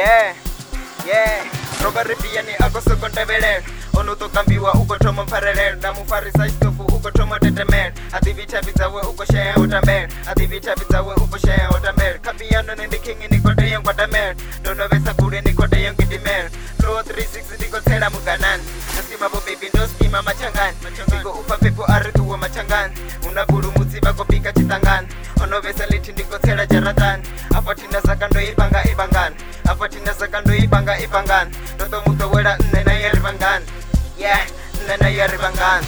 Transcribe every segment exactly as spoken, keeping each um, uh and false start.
Yeah, yeah. Robari pia ni ako soko ndebele. Ono to kambiwa uko tomo parallel. Damu farisa istofu uko tomo tetemen. Ati vita vitawe uko share otamen. Ati vita vitawe uko share otamen. Kabiano ni king ni kote yang kwa damen. Dono vesa kure ni kote yang kidimen. Flow three sixty ni kote la muganan. Nasima bo baby no skima machangan. Niko upa pepo aritu wa machangan. Unaburu musiba ko pika chitangan. Ono vesa liti ni kote la jaratan. Apa tina sakando ibanga ibangan. Apa tina sakando ibanga ibangan. Toto muto wera nena yerbangan. Yeah, nena yerbangan.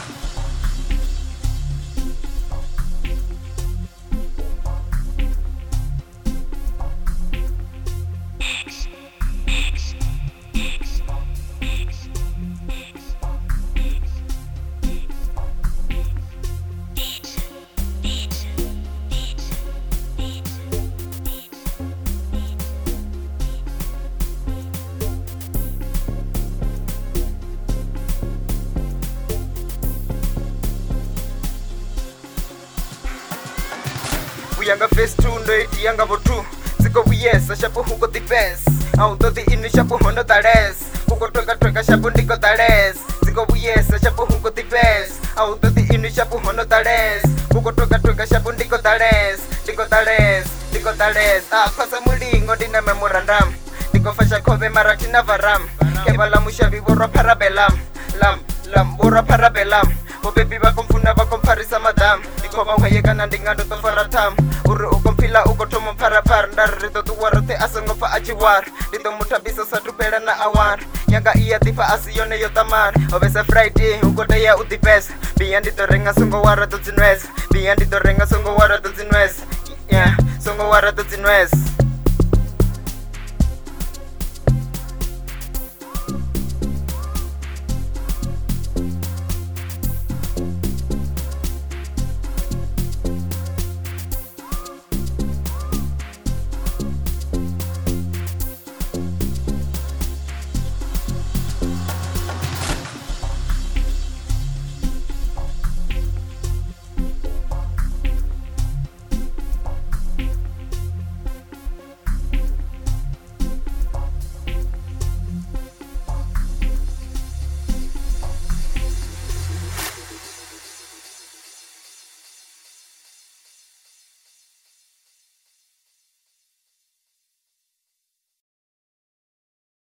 Yanga face two ndo iti yanga botu Ziko wiyesa shapo huko the best Auto the inu shapo hono tares Huko toka toka shapo ndiko tares Ziko wiyesa shapo huko the best Auto the inu shapo hono tares Huko toka toka shapo ndiko tares Ndiko tares, ndiko tares Ah, pasa mulingo dina memorandum Ndiko fasha kove maratina varam Kebala mushavi bora parabelam Lam, lam, bora parabelam O baby bakomfuna bakomparisa madam Niko mawayeka nandingando to faratam Uru ukompila ukotomo parapar Ndarito tuwarote asangofa achiwar Dito mutabisa satupera na awar Yanga iya tipa asiyone yotamar Obesa Friday ukote ya uti best Biyandi to renga songo wara to zinwes Biyandi to renga songo wara to zinwes Yeah, songo wara to zinwes